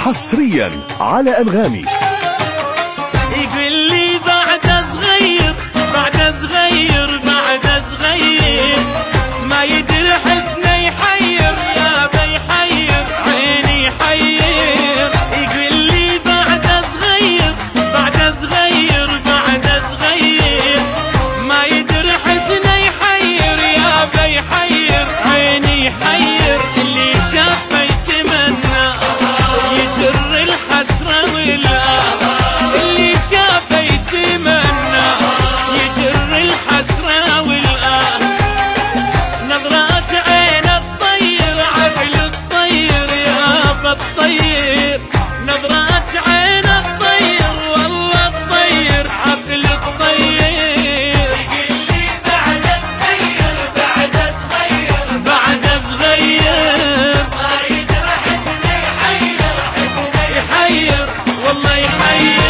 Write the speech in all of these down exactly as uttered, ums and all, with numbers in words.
حصريا على أنغامي. يقول لي بعد صغير بعد صغير بعد صغير ما يدري حسنه يحير يا بيحير عيني يحير. يقول لي بعد صغير بعد صغير بعد صغير ما يدري حسنه يحير يا بيحير عيني يحير. اللي شافه يتمنى يجر الحسرة ولا اللي شافه يتمنى يجر الحسرة والآه. نظرات عين الطير عقل الطير يا الطير. نظرات عين الطير والله الطير عقل الطير. يقول لي بعد صغير بعد صغير بعد صغير ما يدري حسنه يحير حسنه يحير والله يحير.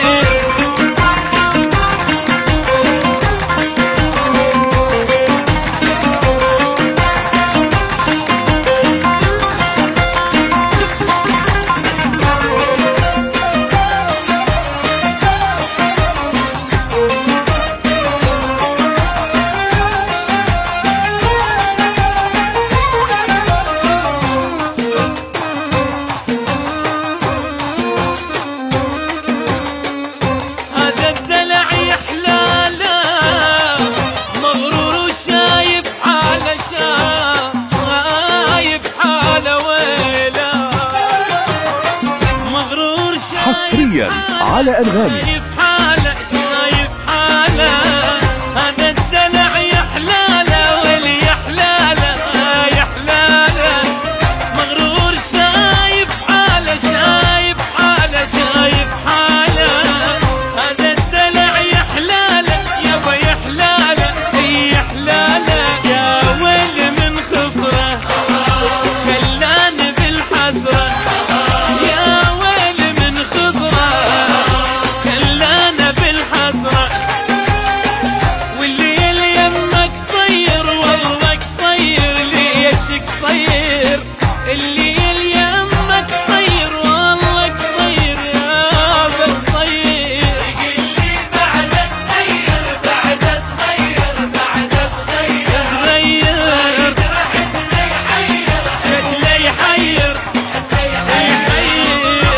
هذا الدلع يحلاله مغرور وشايف حاله شايف حاله ويله مغرور شايف حصريا على أنغامي. شايف حاله شايف حاله. هذا الدلع يحلاله واللي يحلاله يحلاله مغرور شايف حاله شايف حاله شايف حاله. هذا الدلع يحلاله يابا يحلاله يحلاله. يا ويل من خسره خلاني بالحسره يا ويل من خسره خلانا بالحسره. والليل يمك صير والله قصير ليش قصير. الليل يمك صير والله قصير يابا قصير. يقول لي بعد صغير بعد صغير بعد صغير صغير حسنه يحير شكله يحير حسنه يحير.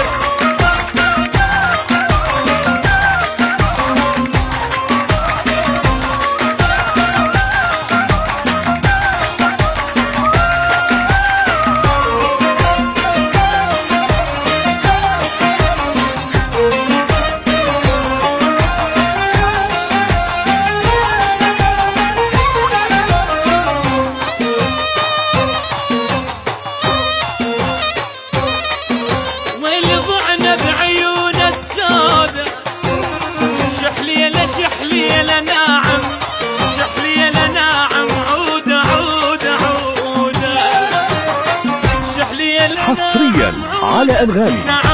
والضعنا بعيون السودة شحليلة شحليلة ناعم شحليلة ناعم عودة عودة عودة شحليلة حصريا على أنغامي. ناعم